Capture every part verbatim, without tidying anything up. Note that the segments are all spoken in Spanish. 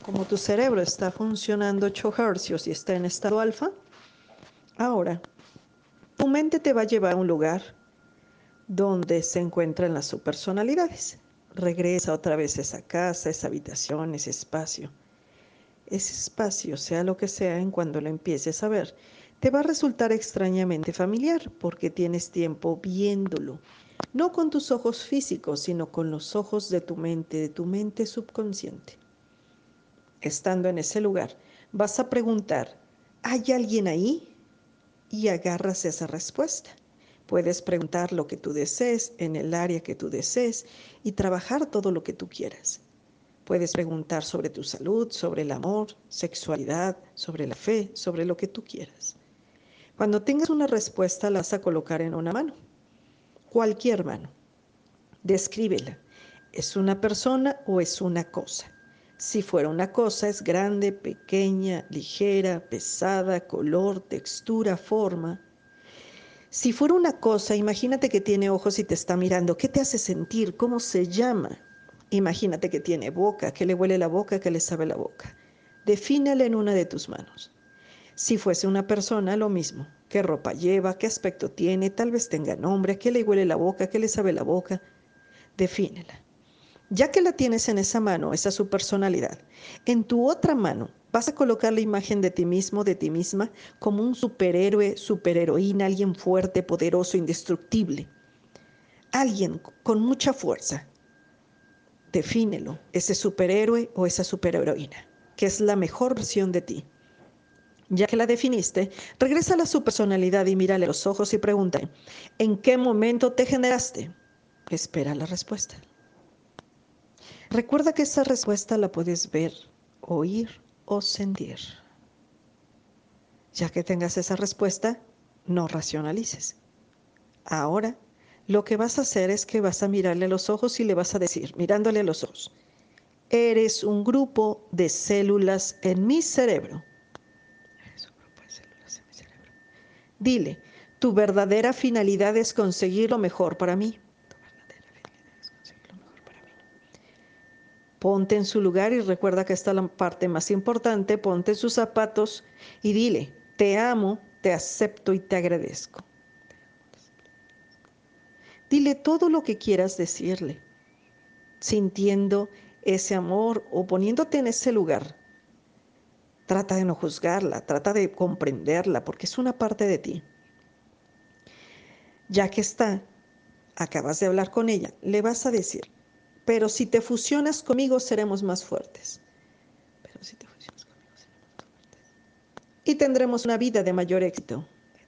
Como tu cerebro está funcionando ocho hercios y está en estado alfa, ahora tu mente te va a llevar a un lugar donde se encuentran las subpersonalidades. Regresa otra vez a esa casa, esa habitación, ese espacio. Ese espacio, sea lo que sea, en cuando lo empieces a ver, te va a resultar extrañamente familiar porque tienes tiempo viéndolo. No con tus ojos físicos, sino con los ojos de tu mente, de tu mente subconsciente. Estando en ese lugar, vas a preguntar, ¿hay alguien ahí? Y agarras esa respuesta. Puedes preguntar lo que tú desees en el área que tú desees y trabajar todo lo que tú quieras. Puedes preguntar sobre tu salud, sobre el amor, sexualidad, sobre la fe, sobre lo que tú quieras. Cuando tengas una respuesta, la vas a colocar en una mano, cualquier mano. Descríbela. ¿Es una persona o es una cosa? Si fuera una cosa, es grande, pequeña, ligera, pesada, color, textura, forma. Si fuera una cosa, imagínate que tiene ojos y te está mirando. ¿Qué te hace sentir? ¿Cómo se llama? Imagínate que tiene boca, que le huele la boca, que le sabe la boca. Defínela en una de tus manos. Si fuese una persona, lo mismo. ¿Qué ropa lleva? ¿Qué aspecto tiene? Tal vez tenga nombre. ¿Qué le huele la boca? ¿Qué le sabe la boca? Defínela. Ya que la tienes en esa mano, esa es su personalidad, en tu otra mano vas a colocar la imagen de ti mismo, de ti misma, como un superhéroe, superheroína, alguien fuerte, poderoso, indestructible. Alguien con mucha fuerza. Defínelo, ese superhéroe o esa superheroína, que es la mejor versión de ti. Ya que la definiste, regresa a su personalidad y mírale a los ojos y pregunta, ¿en qué momento te generaste? Espera la respuesta. Recuerda que esa respuesta la puedes ver, oír o sentir. Ya que tengas esa respuesta, no racionalices. Ahora, lo que vas a hacer es que vas a mirarle a los ojos y le vas a decir, mirándole a los ojos, eres un grupo de células en mi cerebro. Eres un grupo de células en mi cerebro. Dile, tu verdadera finalidad es conseguir lo mejor para mí. Ponte en su lugar y recuerda que esta es la parte más importante. Ponte en sus zapatos y dile, te amo, te acepto y te agradezco. Dile todo lo que quieras decirle, sintiendo ese amor o poniéndote en ese lugar. Trata de no juzgarla, trata de comprenderla, porque es una parte de ti. Ya que está, acabas de hablar con ella, le vas a decir, pero si te fusionas conmigo seremos más fuertes. Pero si te fusionas conmigo seremos más fuertes. Y tendremos una vida de mayor éxito.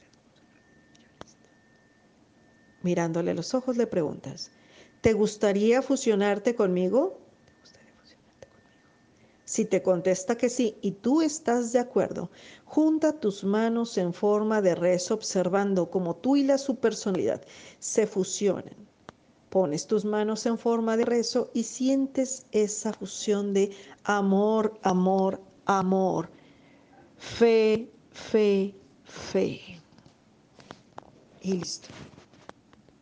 Mirándole a los ojos le preguntas, ¿te gustaría fusionarte conmigo? ¿Te gustaría fusionarte conmigo? Si te contesta que sí y tú estás de acuerdo, junta tus manos en forma de rezo observando cómo tú y la su personalidad se fusionan. Pones tus manos en forma de rezo y sientes esa fusión de amor, amor, amor, fe, fe, fe. Y listo.